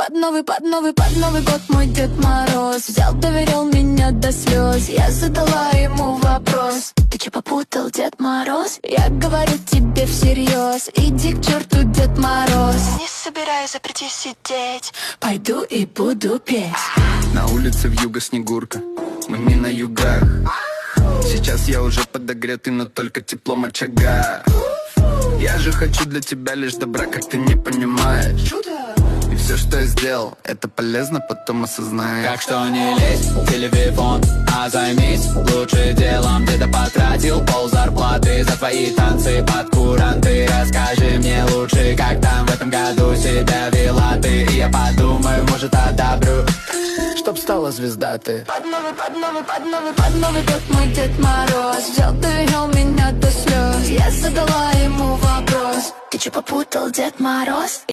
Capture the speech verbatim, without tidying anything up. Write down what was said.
под новый, под новый, под Новый год мой Дед Мороз взял, доверил меня до слез. Я задала ему вопрос: ты че попутал, Дед Мороз? Я говорю тебе всерьез: иди к черту, Дед Мороз. Не собираюсь запрети сидеть, пойду и буду петь. На улице вьюга снегурка, мы не на югах. Сейчас я уже подогретый, но только теплом очага. Я же хочу для тебя лишь добра, как ты не понимаешь. И все, что я сделал, это полезно, потом осознаешь. Как что не лезь в телефон, а займись лучше делом. Где-то потратил пол зарплаты за твои танцы под куранты. Расскажи мне лучше, как там в этом году себя вела ты. И я подумаю, может, одобрю, чтоб стала звезда ты. Под новый, под новый, под новый, под Новый год мой Дед Мороз взял, довел меня до слез. Я задала ему вопрос: ты че попутал, Дед Мороз?